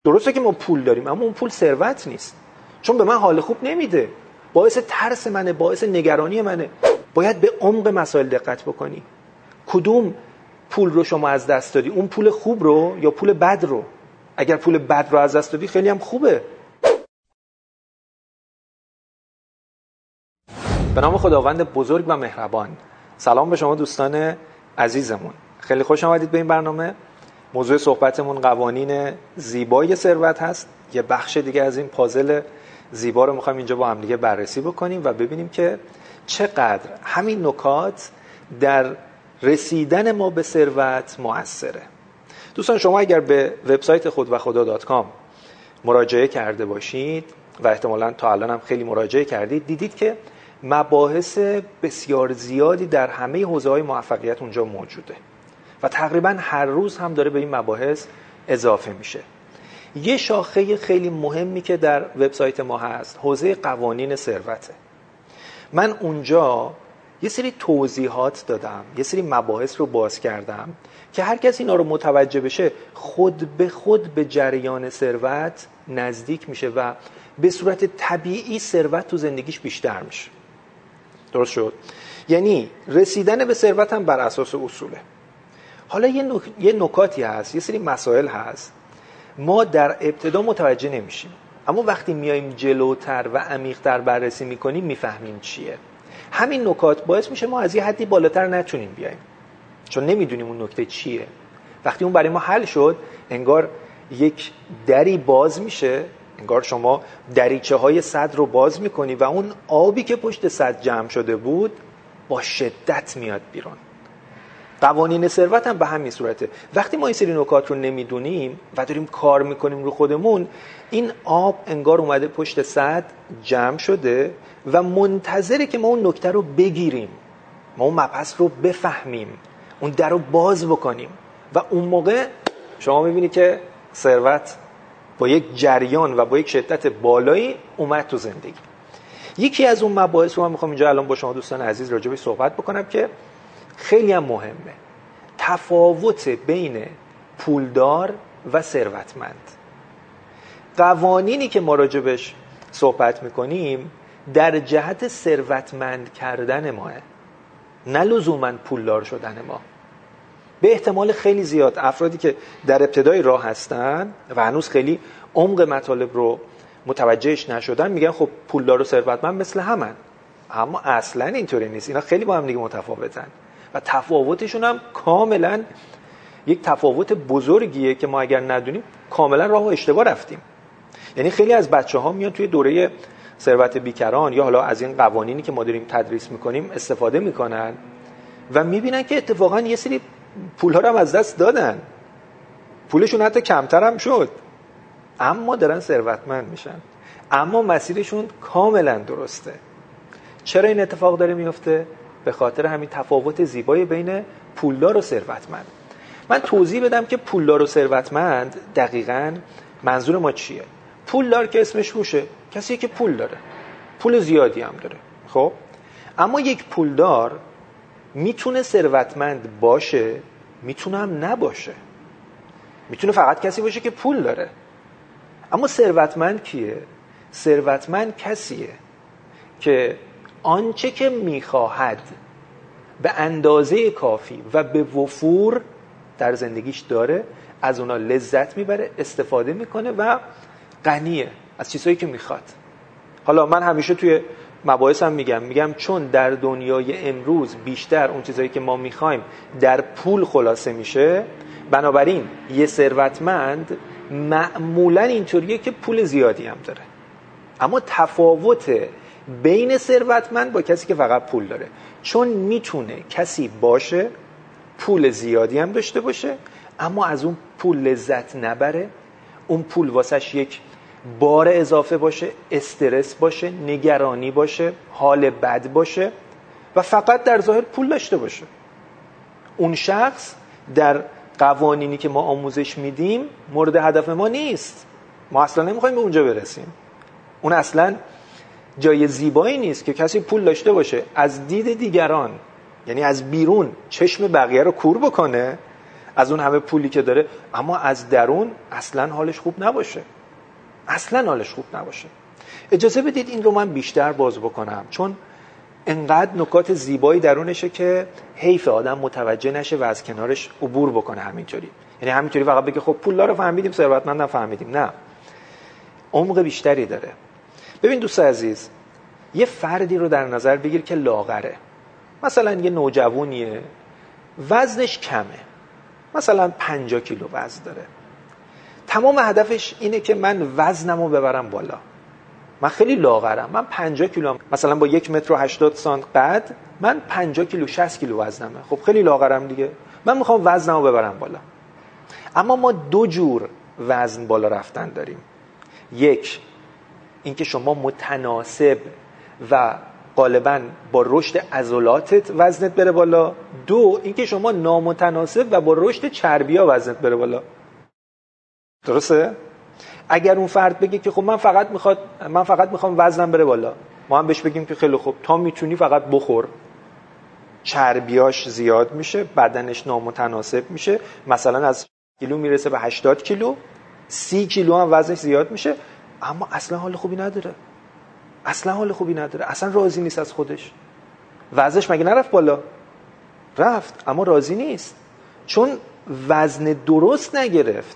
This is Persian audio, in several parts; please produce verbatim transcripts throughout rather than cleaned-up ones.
درسته که ما پول داریم، اما اون پول ثروت نیست، چون به من حال خوب نمیده، باعث ترس منه، باعث نگرانی منه. باید به عمق مسائل دقت بکنی. کدوم پول رو شما از دست دادی؟ اون پول خوب رو یا پول بد رو؟ اگر پول بد رو از دست دادی خیلی هم خوبه. به نام خداوند بزرگ و مهربان. سلام به شما دوستان عزیزمون، خیلی خوش آمدید به این برنامه. موضوع صحبتمون قوانین زیبای ثروت هست. یه بخش دیگه از این پازل زیبا رو میخوایم اینجا با هم دیگه بررسی بکنیم و ببینیم که چقدر همین نکات در رسیدن ما به ثروت مؤثره. دوستان، شما اگر به وبسایت خود و خدا دات کام مراجعه کرده باشید و احتمالاً تا الان هم خیلی مراجعه کردید، دیدید که مباحث بسیار زیادی در همه حوزه‌های موفقیت اونجا موجوده و تقریباً هر روز هم داره به این مباحث اضافه میشه. یه شاخه خیلی مهمی که در وبسایت ما هست حوزه قوانین ثروته. من اونجا یه سری توضیحات دادم، یه سری مباحث رو باز کردم که هر کسی اینا رو متوجه بشه خود به خود به جریان ثروت نزدیک میشه و به صورت طبیعی ثروت تو زندگیش بیشتر میشه. درست شد؟ یعنی رسیدن به ثروت هم بر اساس اصوله. حالا یه, نک... یه نکاتی هست، یه سری مسائل هست ما در ابتدا متوجه نمیشیم، اما وقتی میایم جلوتر و عمیق‌تر بررسی میکنیم میفهمیم چیه. همین نکات باعث میشه ما از یه حدی بالاتر نتونیم بیایم، چون نمیدونیم اون نکته چیه. وقتی اون برای ما حل شد، انگار یک دری باز میشه، انگار شما دریچه های سد رو باز میکنی و اون آبی که پشت سد جمع شده بود با شدت میاد بیرون. قوانین ثروت هم به همین صورته. وقتی ما این سری نکات رو نمیدونیم و داریم کار میکنیم رو خودمون، این آب انگار اومده پشت سد جمع شده و منتظره که ما اون نکته رو بگیریم، ما اون مبحث رو بفهمیم، اون در رو باز بکنیم و اون موقع شما میبینی که ثروت با یک جریان و با یک شدت بالایی اومد تو زندگی. یکی از اون مباحث رو من میخوام اینجا الان با شما دوستان عزیز راجع بهش صحبت بکنم که خیلی هم مهمه. تفاوت بین پولدار و ثروتمند. قوانینی که ما راجع بهش صحبت میکنیم در جهت ثروتمند کردن ماه، نه لزوماً پولدار شدن ما. به احتمال خیلی زیاد افرادی که در ابتدای راه هستن و هنوز خیلی عمق مطالب رو متوجهش نشدن میگن خب پولدار و ثروتمند مثل همن، اما اصلا اینطوری نیست. اینا خیلی با هم دیگه متفاوتن و تفاوتشون هم کاملا یک تفاوت بزرگیه که ما اگر ندونیم کاملا راه و اشتباه رفتیم. یعنی خیلی از بچه‌ها میان توی دوره ثروت بیکران یا حالا از این قوانینی که ما داریم تدریس میکنیم استفاده میکنن و میبینن که اتفاقا یه سری پول‌ها رو هم از دست دادن، پولشون حتی کمتر هم شد، اما دارن ثروتمند میشن، اما مسیرشون کاملا درسته. چرا این اتفاق داره میفته؟ به خاطر همین تفاوت زیبای بین پولدار و ثروتمند. من توضیح بدم که پولدار و ثروتمند دقیقاً منظور ما چیه. پولدار که اسمش روشه، کسی که پول داره، پول زیادی هم داره، خب اما یک پولدار میتونه ثروتمند باشه، میتونه هم نباشه. میتونه فقط کسی باشه که پول داره. اما ثروتمند کیه؟ ثروتمند کسیه که آنچه که میخواهد به اندازه کافی و به وفور در زندگیش داره، از اونا لذت میبره، استفاده میکنه و غنیه از چیزهایی که میخواد. حالا من همیشه توی مباحثم میگم میگم چون در دنیای امروز بیشتر اون چیزایی که ما میخوایم در پول خلاصه میشه، بنابراین یه ثروتمند معمولا اینطوریه که پول زیادی هم داره. اما تفاوت بین ثروتمند با کسی که فقط پول داره، چون میتونه کسی باشه پول زیادی هم داشته باشه اما از اون پول لذت نبره، اون پول واسش یک بار اضافه باشه، استرس باشه، نگرانی باشه، حال بد باشه و فقط در ظاهر پول داشته باشه. اون شخص در قوانینی که ما آموزش میدیم مورد هدف ما نیست. ما اصلا نمیخوایم به اونجا برسیم. اون اصلا جای زیبایی نیست که کسی پول داشته باشه از دید دیگران، یعنی از بیرون چشم بقیه رو کور بکنه، از اون همه پولی که داره، اما از درون اصلا حالش خوب نباشه، اصلا حالش خوب نباشه. اجازه بدید این رو من بیشتر باز بکنم، چون انقدر نکات زیبایی درونشه که حیف آدم متوجه نشه و از کنارش عبور بکنه همینطوری. یعنی همینطوری فقط بگه خب پولدار رو فهمیدیم، ثروتمندم فهمیدیم. نه، عمق بیشتری داره. ببین دوست عزیز، یه فردی رو در نظر بگیر که لاغره، مثلا یه نوجوانیه، وزنش کمه، مثلا پنجاه کیلو وزن داره. تمام هدفش اینه که من وزنمو ببرم بالا. من خیلی لاغرم، من پنجاه کیلو، مثلا با یک متر و هشتاد سانت قد، من پنجاه کیلو شصت کیلو وزنمه. خب خیلی لاغرم دیگه، من میخوام وزنمو ببرم بالا. اما ما دو جور وزن بالا رفتن داریم. یک، اینکه شما متناسب و غالباً با رشد عضلاتت وزنت بره بالا. دو، اینکه شما نامتناسب و با رشد چربی‌ها وزنت بره بالا. درسته؟ اگر اون فرد بگه که خب من فقط میخواد من فقط میخوام وزنم بره بالا، ما هم بهش بگیم که خیلی خوب، تا میتونی فقط بخور. چربیاش زیاد میشه، بدنش نامتناسب میشه، مثلا از کیلو میرسه به هشتاد کیلو، سی کیلو هم وزنش زیاد میشه، اما اصلا حال خوبی نداره. اصلا حال خوبی نداره، اصلا راضی نیست از خودش. وزنش مگه نرفت بالا؟ رفت، اما راضی نیست، چون وزن درست نگرفت.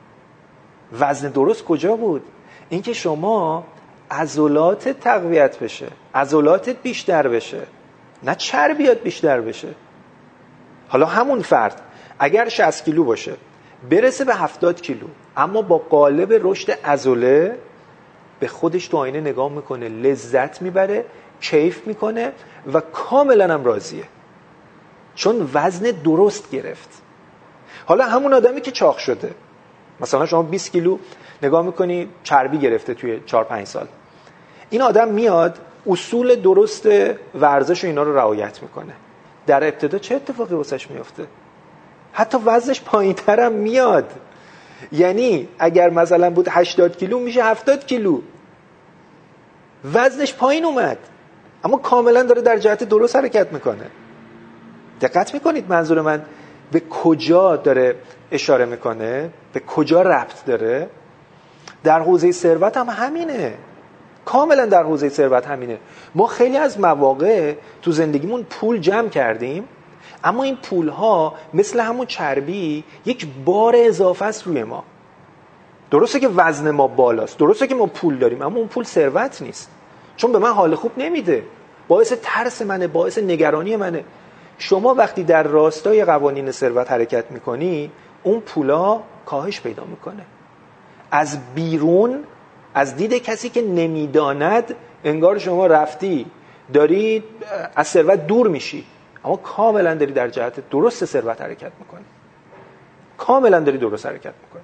وزن درست کجا بود؟ اینکه شما عضلاتت تقویت بشه، عضلاتت بیشتر بشه، نه چربیات بیشتر بشه. حالا همون فرد اگر شصت کیلو باشه، برسه به هفتاد کیلو، اما با قالب رشد عضله به خودش تو آینه نگاه میکنه، لذت میبره، کیف میکنه و کاملا هم راضیه، چون وزن درست گرفت. حالا همون آدمی که چاق شده، مثلا شما بیست کیلو نگاه میکنی چربی گرفته توی چهار پنج سال، این آدم میاد اصول درست ورزش و اینا رو رعایت میکنه. در ابتدا چه اتفاقی واسش میفته؟ حتی وزنش پایین‌تر هم میاد. یعنی اگر مثلا بود هشتاد کیلو میشه هفتاد کیلو، وزنش پایین اومد، اما کاملا داره در جهت درست حرکت میکنه. دقت میکنید منظور من به کجا داره اشاره میکنه؟ به کجا ربط داره؟ در حوزه ثروت هم همینه، کاملا در حوزه ثروت همینه. ما خیلی از مواقع تو زندگیمون پول جمع کردیم، اما این پولها مثل همون چربی یک بار اضافه است روی ما. درسته که وزن ما بالاست، درسته که ما پول داریم، اما اون پول ثروت نیست، چون به من حال خوب نمیده، باعث ترس منه، باعث نگرانی منه. شما وقتی در راستای قوانین ثروت حرکت میکنی، اون پولا کاهش پیدا میکنه. از بیرون، از دید کسی که نمیداند، انگار شما رفتی داری از ثروت دور میشی، اما کاملا داری در جهت درست ثروت حرکت میکنی، کاملا داری درست حرکت میکنی.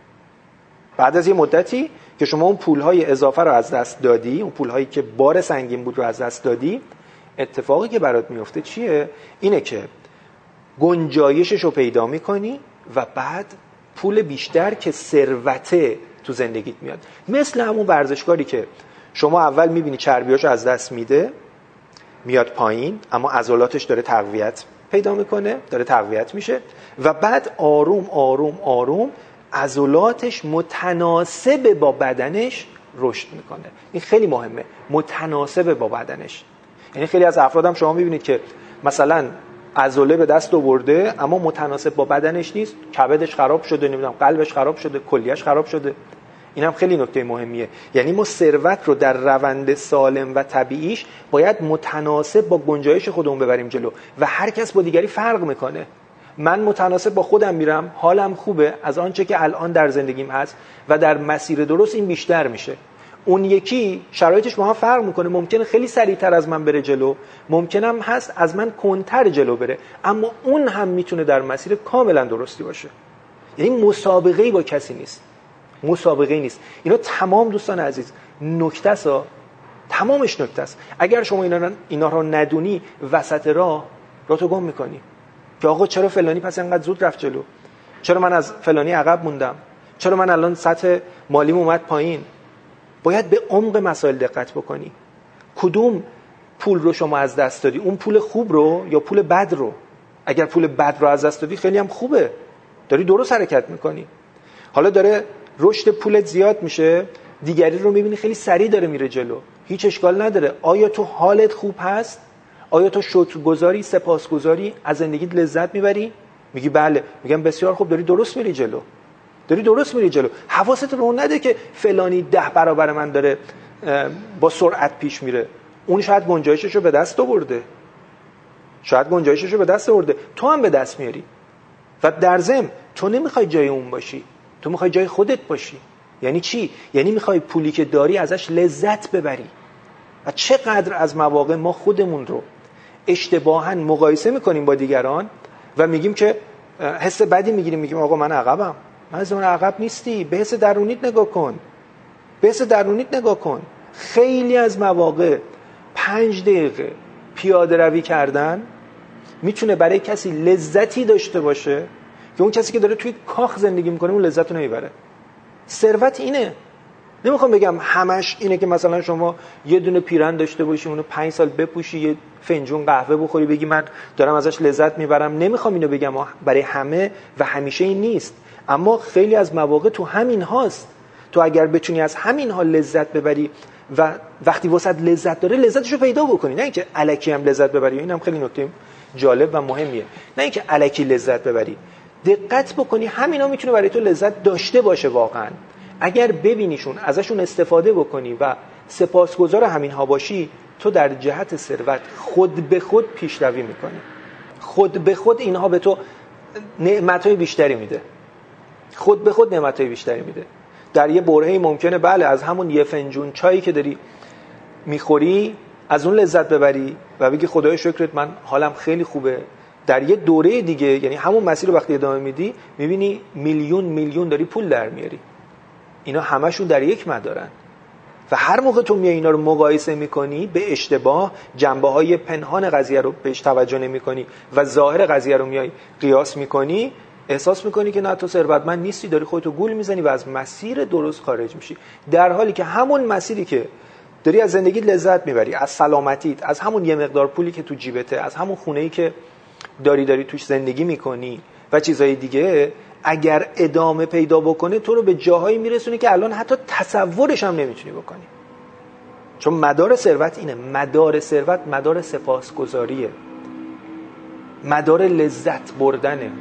بعد از یه مدتی که شما اون پولهای اضافه رو از دست دادی، اون پولهایی که بار سنگین بود رو از دست دادی، اتفاقی که برات میفته چیه؟ اینه که گنجایشش رو پیدا میکنی و بعد پول بیشتر که ثروته تو زندگیت میاد. مثل همون ورزشکاری که شما اول میبینی چربیاشو از دست میده، میاد پایین، اما عضلاتش داره تقویت پیدا میکنه، داره تقویت میشه و بعد آروم آروم آروم عضلاتش متناسب با بدنش رشد میکنه. این خیلی مهمه، متناسب با بدنش. یعنی خیلی از افراد هم شما میبینید که مثلا عضله به دست آورده اما متناسب با بدنش نیست، کبدش خراب شده، نمیدونم قلبش خراب شده، کلیه‌اش خراب شده. این هم خیلی نکته مهمیه. یعنی ما ثروت رو در روند سالم و طبیعیش باید متناسب با گنجایش خودمون ببریم جلو و هر کس با دیگری فرق میکنه. من متناسب با خودم میرم، حالم خوبه از آنچه که الان در زندگیم هست و در مسیر درست این بیشتر میشه. اون یکی شرایطش با هم فرق میکنه، ممکنه خیلی سریعتر از من بره جلو، ممکنم هست از من کنتر جلو بره، اما اون هم میتونه در مسیر کاملا درستی باشه. یعنی مسابقه‌ای با کسی نیست، مسابقه‌ای نیست. اینا تمام دوستان عزیز نکته است، تمامش نکته است. اگر شما اینا رو اینا رو ندونی، وسط راه راه تو گم میکنی که آقا چرا فلانی پس اینقدر زود رفت جلو، چرا من از فلانی عقب موندم، چرا من الان سطح مالیم اومد پایین. باید به عمق مسائل دقت بکنی. کدوم پول رو شما از دست دادی؟ اون پول خوب رو یا پول بد رو؟ اگر پول بد رو از دست دادی خیلی هم خوبه، داری درست حرکت میکنی. حالا داره رشد پولت زیاد میشه، دیگری رو میبینی خیلی سریع داره میره جلو، هیچ اشکال نداره. آیا تو حالت خوب هست؟ آیا تو شکرگزاری، سپاسگزاری، از زندگیت لذت میبری؟ میگی بله. میگم بسیار خوب، داری درست میری جلو، داری درست میری جلو. حواست رو نده که فلانی ده برابر من داره با سرعت پیش میره. اون شاید گنجایشش رو به دست آورده، شاید گنجایشش رو به دست آورده، تو هم به دست میاری. و در ضمن تو نمیخوای جای اون باشی، تو میخوای جای خودت باشی. یعنی چی؟ یعنی میخوای پولی که داری ازش لذت ببری. و چقدر از مواقع ما خودمون رو اشتباهاً مقایسه میکنیم با دیگران و میگیم که حس بدی میگیریم، میگیم آقا من عقبم. من از اون عقب نیستی، به حس درونیت نگاه کن، به حس درونیت نگاه کن. خیلی از مواقع پنج دقیقه پیاده روی کردن میتونه برای کسی لذتی داشته باشه که اون کسی که داره توی کاخ زندگی میکنه اون لذت رو نمیبره. ثروت اینه. نمیخوام بگم همش اینه که مثلا شما یه دونه پیرن داشته باشی، اونو پنج سال بپوشی، یه فنجون قهوه بخوری، بگی من دارم ازش لذت میبرم. نمیخوام اینو بگم برای همه و همیشه این نیست، اما خیلی از مواقع تو همین هاست. تو اگر بتونی از همین ها لذت ببری و وقتی واسط لذت داره لذتشو پیدا بکنی، نه اینکه الکی هم لذت ببری. اینم خیلی نکته جالب و مهمیه، نه اینکه الکی لذت ببری. دقت بکنی همینا میتونه برای تو لذت داشته باشه واقعا. اگر ببینیشون، ازشون استفاده بکنی و سپاسگزار همینها باشی، تو در جهت ثروت خود به خود پیشروی میکنی. خود به خود اینها به تو نعمتهای بیشتری میده، خود به خود نعمتهای بیشتری میده. در یه برهه‌ای ممکنه بله از همون یه فنجون چایی که داری میخوری از اون لذت ببری و بگی خدای شکرت من حالم خیلی خوبه. در یه دوره دیگه، یعنی همون مسیر رو وقتی ادامه میدی، میبینی میلیون میلیون داری پول در میاری. اینا همشون در یک مدارن و هر موقع تو میای اینا رو مقایسه میکنی به اشتباه، جنبه‌های پنهان قضیه رو بهش توجه نمیکنی و ظاهر قضیه رو میای قیاس میکنی، احساس میکنی که نه تو ثروتمند نیستی، داری خودتو گول میزنی و از مسیر درست خارج میشی. در حالی که همون مسیری که داری از زندگی لذت میبری، از سلامتیت، از همون یه مقدار پولی که تو جیبته، از همون خونه‌ای که داری داری توش زندگی میکنی و چیزهای دیگه، اگر ادامه پیدا بکنه تو رو به جاهایی میرسونه که الان حتی تصورش هم نمیتونی بکنی. چون مدار ثروت اینه، مدار ثروت مدار سپاسگزاریه، مدار لذت بردنه.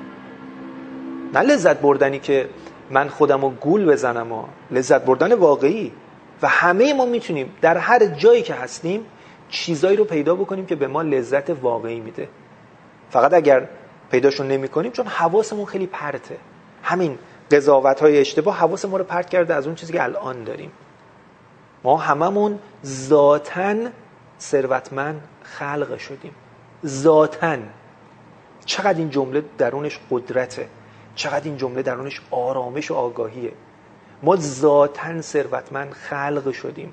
نه لذت بردنی که من خودم رو گول بزنم، ها. لذت بردن واقعی. و همه ما میتونیم در هر جایی که هستیم چیزایی رو پیدا بکنیم که به ما لذت واقعی میده. فقط اگر پیداشون نمی کنیم، چون حواسمون خیلی پرته. همین قضاوت‌های اشتباه حواس ما رو پرت کرده از اون چیزی که الان داریم. ما هممون ذاتاً ثروتمند خلق شدیم. ذاتاً. چقدر این جمله درونش قدرته، چقدر این جمله درونش آرامش و آگاهیه. ما ذاتاً ثروتمند خلق شدیم،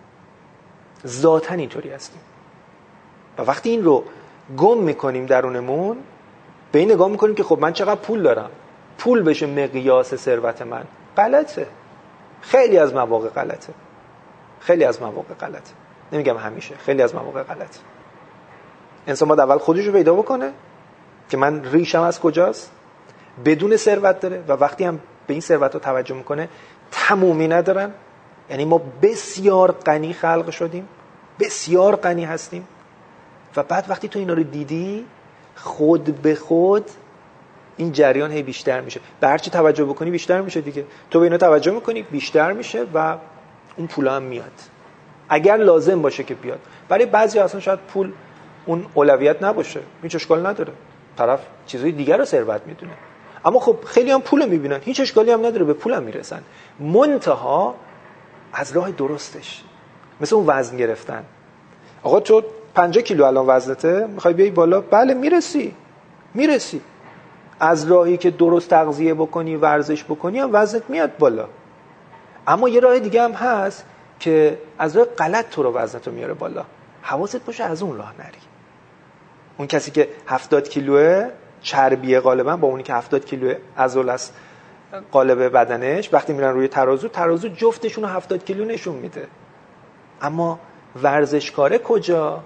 ذاتاً اینطوری هستیم. و وقتی این رو گم میکنیم درونمون، به این نگاه میکنیم که خب من چقدر پول دارم، پول بشه مقیاس ثروت من. غلطه. خیلی از مواقع غلطه. خیلی از مواقع غلطه. نمیگم همیشه، خیلی از مواقع غلطه. انسان باید اول خودش رو پیدا بکنه که من ریشم از کجاست، بدون ثروت داره و وقتی هم به این ثروت رو توجه میکنه تمومی ندارن. یعنی ما بسیار غنی خلق شدیم، بسیار غنی هستیم. و بعد وقتی تو اینا رو دیدی، خود به خود این جریان هی بیشتر میشه. به هر چی توجه بکنی بیشتر میشه دیگه. تو به اینا توجه میکنی بیشتر میشه و اون پول هم میاد، اگر لازم باشه که بیاد. برای بعضی اصلا شاید پول اون اولویت نباشه، هیچ اشکال نداره، طرف چیزای دیگر رو ثروت میدونه. اما خب خیلی هم پول میبینن، هیچ اشکالی هم نداره، به پول هم میرسن، منتها از راه درستش. مثل اون وزن گرفتن. آقا تو پنجاه کیلو الان وزنته، میخوای بیای بالا، بله میرسی میرسی از راهی که درست تغذیه بکنی، ورزش بکنی، هم وزنت میاد بالا. اما یه راه دیگه هم هست که از راه غلط تو رو وزنتو میاره بالا. حواست باشه از اون راه نری. اون کسی که هفتاد کیلوه چربیه غالبا، با اونی که هفتاد کیلو عضل است قالب بدنش، وقتی میرن روی ترازو، ترازو جفتشون رو هفتاد کیلو نشون میده. اما ورزشکاره کجا؟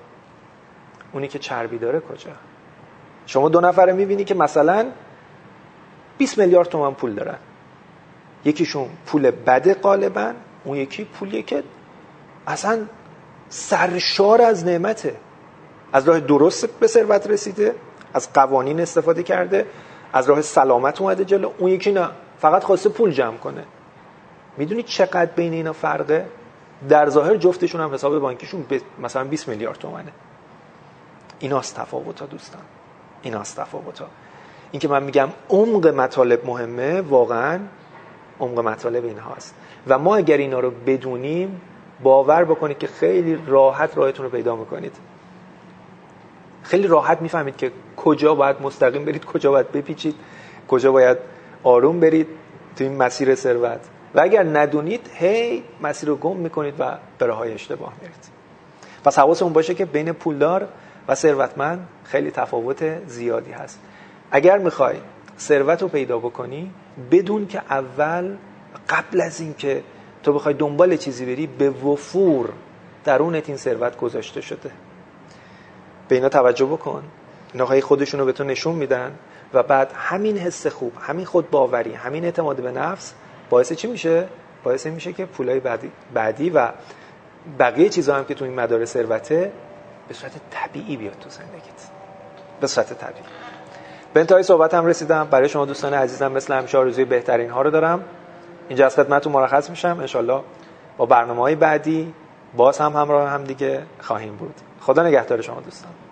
اونی که چربی داره کجا؟ شما دو نفره میبینی که مثلا بیست میلیارد تومان پول دارن. یکیشون پول بده غالبا، اون یکی پولیه که اصلا سرشار از نعمته، از راه درست به ثروت رسیده، از قوانین استفاده کرده، از راه سلامت اومده جلو. اون یکی نه، فقط خواسته پول جمع کنه. میدونی چقدر بین اینا فرقه؟ در ظاهر جفتشون هم حساب بانکیشون مثلا بیست میلیارد تومانه. ایناست تفاوت‌ها دوستان، ایناست تفاوت‌ها. این که من میگم عمق مطالب مهمه، واقعا عمق مطالب این هاست و ما اگر اینا رو بدونیم، باور بکنید که خیلی راحت راهتون رو پیدا میکنید. خیلی راحت میفهمید که کجا باید مستقیم برید، کجا باید بپیچید، کجا باید آروم برید تو این مسیر ثروت. و اگر ندونید هی مسیر رو گم میکنید و به راههای اشتباه میرید. پس حواستون باشه که بین پولدار و ثروتمند خیلی تفاوت زیادی هست. اگر میخوای ثروت رو پیدا بکنی، بدون که اول قبل از این که تو بخوای دنبال چیزی بری، به وفور درونت این ثروت گذاشته شده. به اینا توجه بکن. اینا های خودشون رو به تو نشون میدن و بعد همین حس خوب، همین خود باوری، همین اعتماد به نفس باعث چی میشه؟ باعث میشه که پولای بعدی, بعدی و بقیه چیزا هم که تو این مدار ثروته به صورت طبیعی بیاد تو زندگیت. به صورت طبیعی. به انتهای صحبتم رسیدم. برای شما دوستان عزیزم مثل همیشه آرزوی بهترین ها رو دارم. اینجا از خدمتتون مرخص میشم. ان شاءالله با برنامه‌های بعدی باز هم همراه هم دیگه خواهیم بود. خدا نگهدار شما دوستان.